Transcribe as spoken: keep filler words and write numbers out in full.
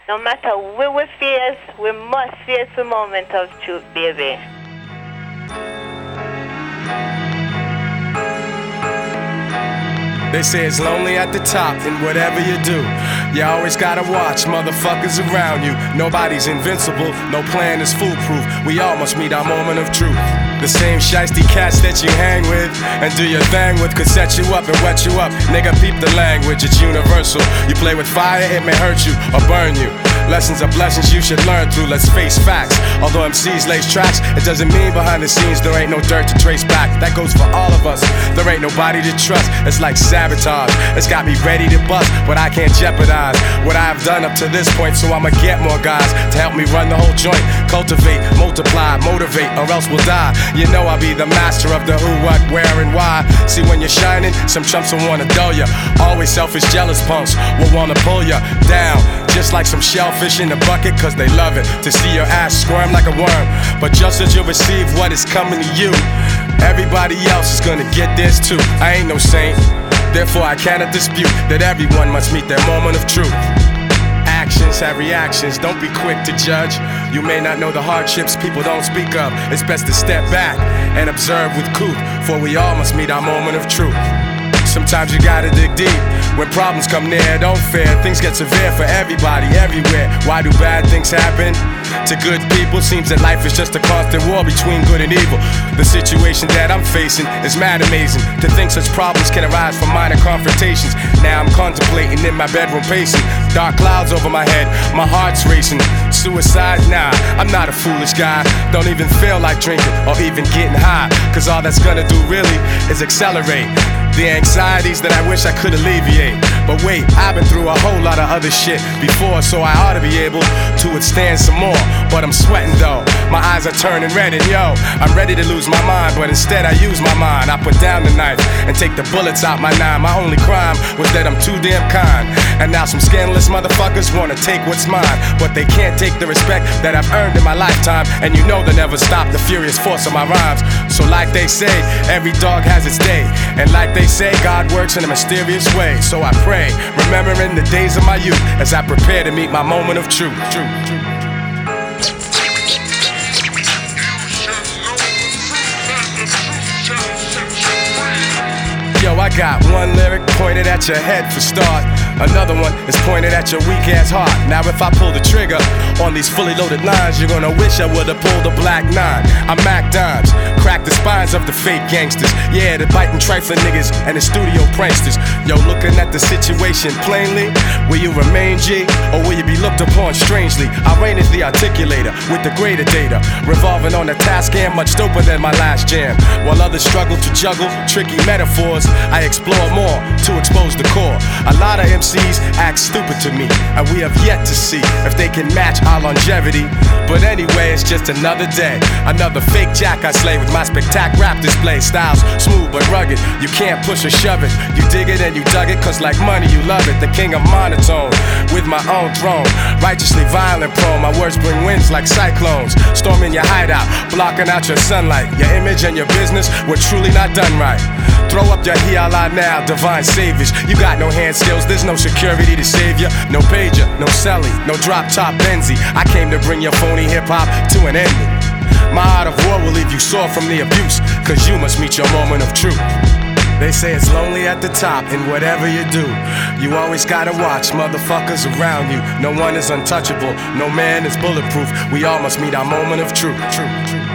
No matter where we face, we must face the moment of truth, baby. They say it's lonely at the top, and whatever you do, you always gotta watch motherfuckers around you. Nobody's invincible, no plan is foolproof. We all must meet our moment of truth. The same shiesty cats that you hang with and do your thing with could set you up and wet you up. Nigga, peep the language, it's universal. You play with fire, it may hurt you or burn you. Lessons are blessings you should learn through, let's face facts. Although M Cs lace tracks, it doesn't mean behind the scenes there ain't no dirt to trace back. That goes for all of us, there ain't nobody to trust. It's like sabotage, it's got me ready to bust, but I can't jeopardize what I have done up to this point. So I'ma get more guys to help me run the whole joint. Cultivate, multiply, motivate, or else we'll die. You know I'll be the master of the who, what, where, and why. See, when you're shining, some chumps will wanna dull ya. Always selfish, jealous punks will wanna pull ya down, just like some shellfish in the bucket, cause they love it to see your ass squirm like a worm. But just as you receive what is coming to you, everybody else is gonna get theirs too. I ain't no saint, therefore I cannot dispute that everyone must meet their moment of truth. Actions have reactions, don't be quick to judge. You may not know the hardships people don't speak of. It's best to step back and observe with couth, for we all must meet our moment of truth. Sometimes you gotta dig deep. When problems come near, don't fear. Things get severe for everybody, everywhere. Why do bad things happen to good people? Seems that life is just a constant war between good and evil. The situation that I'm facing is mad amazing. To think such problems can arise from minor confrontations. Now I'm contemplating in my bedroom pacing. Dark clouds over my head, my heart's racing. Suicide? Nah, I'm not a foolish guy. Don't even feel like drinking or even getting high, cause all that's gonna do really is accelerate the anxieties that I wish I could alleviate. But wait, I've been through a whole lot of other shit before, so I ought to be able to withstand some more. But I'm sweating though, my eyes are turning red, and yo, I'm ready to lose my mind, but instead I use my mind. I put down the knife and take the bullets out my nine. My only crime was that I'm too damn kind, and now some scandalous motherfuckers wanna take what's mine, but they can't take the respect that I've earned in my lifetime. And you know they'll never stop the furious force of my rhymes. So like they say, every dog has its day, and like they say, God works in a mysterious way. So I pray, remembering the days of my youth, as I prepare to meet my moment of truth. truth, truth. Yo, I got one lyric pointed at your head for start. Another one is pointed at your weak ass heart. Now if I pull the trigger on these fully loaded lines, you're gonna wish I would've pulled a black nine. I'm Mac Dimes, crack the spines of the fake gangsters. Yeah, the biting trifling niggas and the studio pranksters. Yo, looking at the situation plainly, will you remain G, or will you be looked upon strangely? I reign as the articulator with the greater data, revolving on a task and much doper than my last jam. While others struggle to juggle tricky metaphors, I explore more to expose the core. A lot of M Cs act stupid to me, and we have yet to see if they can match our longevity. But anyway, it's just another day, another fake jack I slay with my spectac rap display. Styles smooth but rugged, you can't push or shove it. You dig it and you dug it, cause like money you love it. The king of monotone, with my own throne, righteously violent prone. My words bring winds like cyclones, storming your hideout, blocking out your sunlight. Your image and your business were truly not done right. Throw up your hiala now, divine saviors. You got no hand skills, there's no security to save you. No pager, no celly, no drop top Benzie. I came to bring your phony hip-hop to an ending. My art of war will leave you sore from the abuse, cause you must meet your moment of truth. They say it's lonely at the top, and whatever you do, you always gotta watch motherfuckers around you. No one is untouchable, no man is bulletproof. We all must meet our moment of truth. truth, truth.